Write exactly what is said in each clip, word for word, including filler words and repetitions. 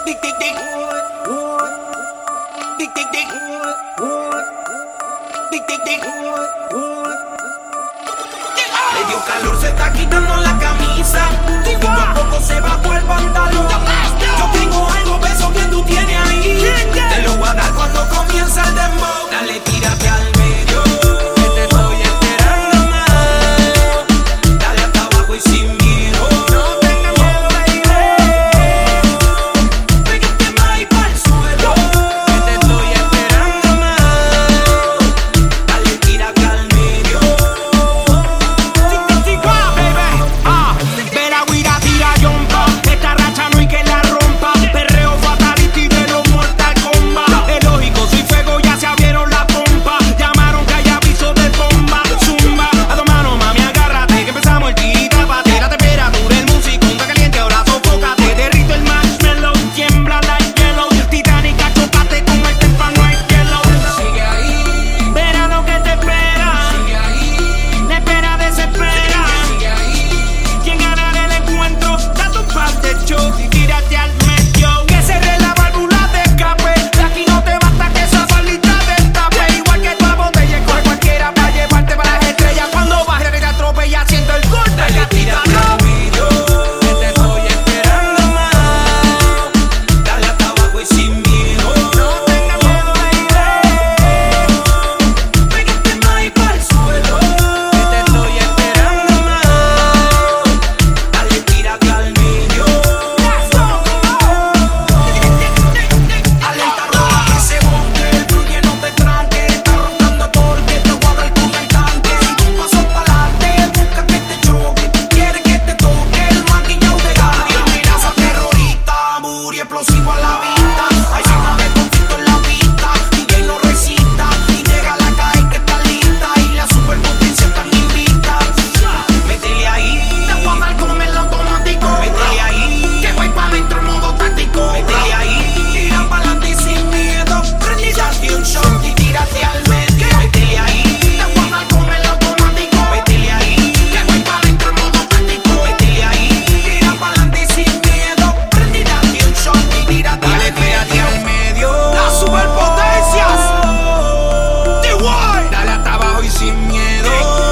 Tic, tic, tic. Tic, tic, tic. Tic, tic, tic. Le dio calor, se está quitando la camisa. Poco a poco se bajó el pantalón. Yo tengo algo, beso que tú tienes ahí. Te lo voy a dar cuando comienza el dembow. Dale, tírate al medio. Que te estoy esperando más. Dale hasta abajo y sin miedo. No tengas miedo, baby. Pégate más y pa'l suelo. Que te estoy esperando más. Dale, tírate al medio. Ve la guira, tira yompa. Esta racha no hay que la rompa. Perreo fatality de los Mortal Kombat. Es lógico, soy fuego, ya se abrieron la pompa. Llamaron que hay aviso de bomba. Zumba, a tu mano, mami, agárrate. Que empezamos el tirita, bate la temperatura. El músico está caliente, ahora sofócate. Derrito el marshmallow, tiembla like yellow. Titánica, chocate con el témpano, hay hielo. Sigue ahí, verano que te espera. Sigue ahí, la espera desespera. Sigue ahí, quien gana el encuentro, date un par de shots y tírate al medio. Que cerre la válvula de escape. De aquí no te basta que esa salita destape. Igual que toda botella, coge cualquiera para llevarte para las estrellas. Cuando baje que te atropella, siento el golpe. Dale, tírate al medio. Que te estoy esperando más. Dale hasta abajo y sin miedo. No tengas miedo, baby. Pégate más y pa'l suelo. Que te estoy esperando más. Dale, tírate al medio. Alerta roja que se monte. Fluye, no te tranques. Está rotando porque te voy a dar con el tanque. Si tú pasas pa'lante, busca que te choque. Quiere que te toque el maquillado de gana. Amenaza terrorista, buri explosivo a la vista. Hay zona de conflicto en la pista. D J no resista. Y llega la calle que está lista. Y la superpotencia están invicta. Métele ahí. Te voy a dar con el automático. Métele ahí. Que voy pa' dentro en modo táctico. Métele ahí. Tira pa'lante y sin miedo. Prende y date un shot y tírate al medio. Métele ahí. Te voy a dar con el automático. Métele ahí. Que voy pa' dentro en modo táctico. Métele ahí. Tira pa'lante y sin miedo. Prende y date un shot y tírate al medio. Las superpotencias. D Y. Dale hasta abajo y sin miedo.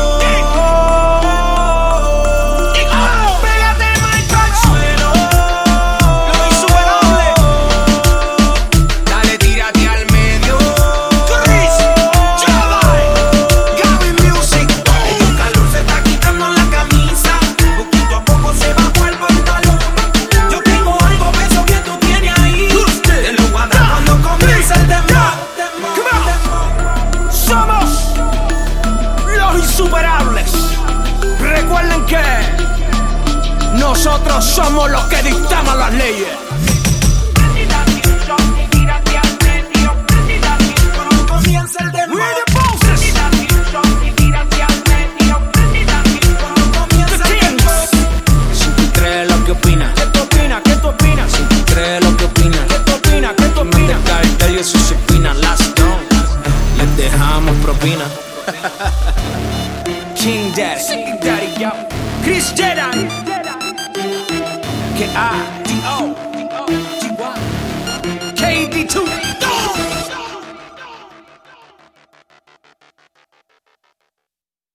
Pégate más al suelo. Lo insuperable. Dale, tírate al medio. Chris, Jedi, Gaby Music. El calor se está quitando la camisa. Poquito a poco se bajó el pantalón. Yo tengo algo, beso que tú tienes ahí. Te lo voy a dar cuando comience el dembow. Somos los insuperables. Recuerden que nosotros somos los que dictamos las leyes. Cuando comienza el dembow. Si tú crees lo que opinas, ¿Qué tú opinas? ¿Qué tú opinas? si tú crees lo que opinas, ¿Qué tú opinas? ¿Qué tú no te opinas? cartel y eso se opina, last down. Les dejamos propina. King Daddy, Daddy, yo. Chris Jedi, que I, D O.